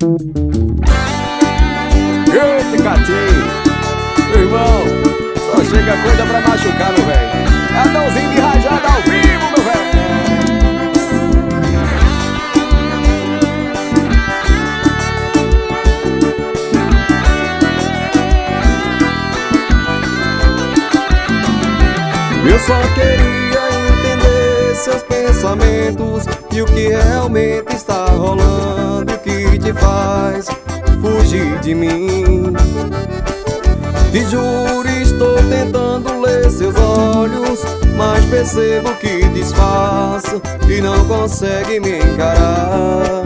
Eita, Catinho, meu irmão, só chega coisa pra machucar, meu velho. Adãozinho de rajada ao vivo, meu velho. Eu só queria entender seus pensamentos e o que realmente está rolando, o que te faz fugir de mim. Te juro, estou tentando ler seus olhos, mas percebo que disfarço e não consegue me encarar.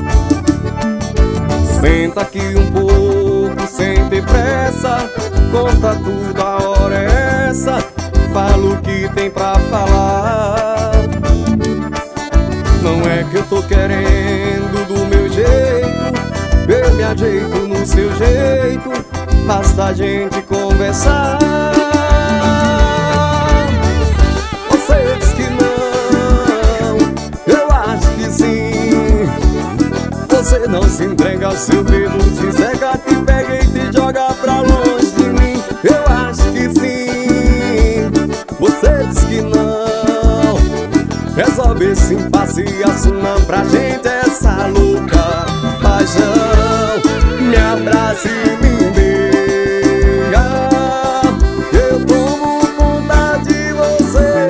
Senta aqui um pouco sem ter pressa, conta tudo, a hora é essa, fala o que tem pra falar. Não é que eu tô querendo do meu jeito, eu me ajeito no seu jeito, basta a gente conversar. Você diz que não, eu acho que sim. Você não se entrega ao seu medo, te cega, te pega e te joga pra longe de mim. Eu acho que sim. Você diz que não, resolve esse impasse e assuma pra gente essa louca paixão. Me abraça e me beija, eu tomo conta de você.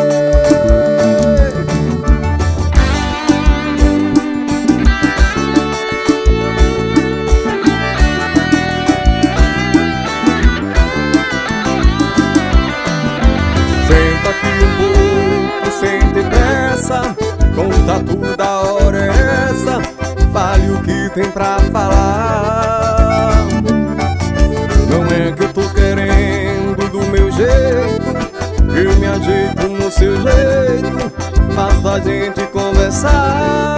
Senta aqui um pouco sem ter pressa, conta tudo, a hora é essa, fale o que tem pra falar. Não é que eu tô querendo do meu jeito, eu me ajeito no seu jeito, basta a gente conversar.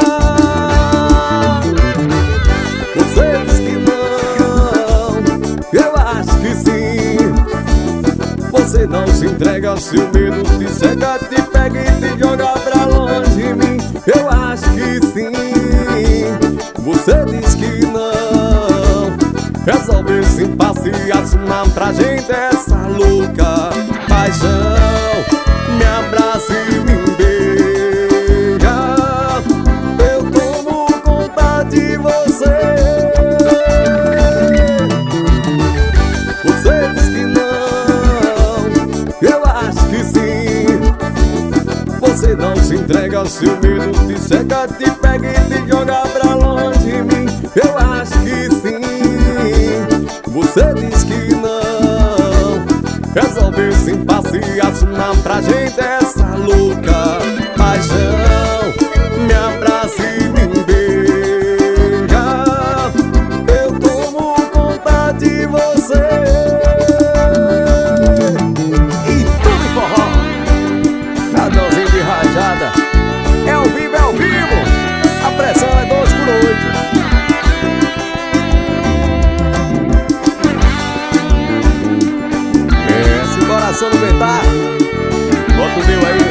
Você diz que não, eu acho que sim. Você não se entrega ao seu medo, te cega, te pega e te joga pra longe de mim. Eu acho que sim. Você diz que não, resolve esse impasse e assuma pra gente essa louca paixão. Me abraça e me beija, eu tomo conta de você. Você diz que não, eu acho que sim. Você não se entrega ao seu medo, te cega, te pega e te joga pra longe de mim. Eu acho que sim. Você diz que não, resolve esse impasse e assuma pra gente essa louca paixão. Me abraça e me beija, eu tomo conta de você. E tudo em forró, Adãozinho de rajada, é ao vivo, é ao vivo, a pressão é 2/8. Se o coração não aguentar, bota o meu aí.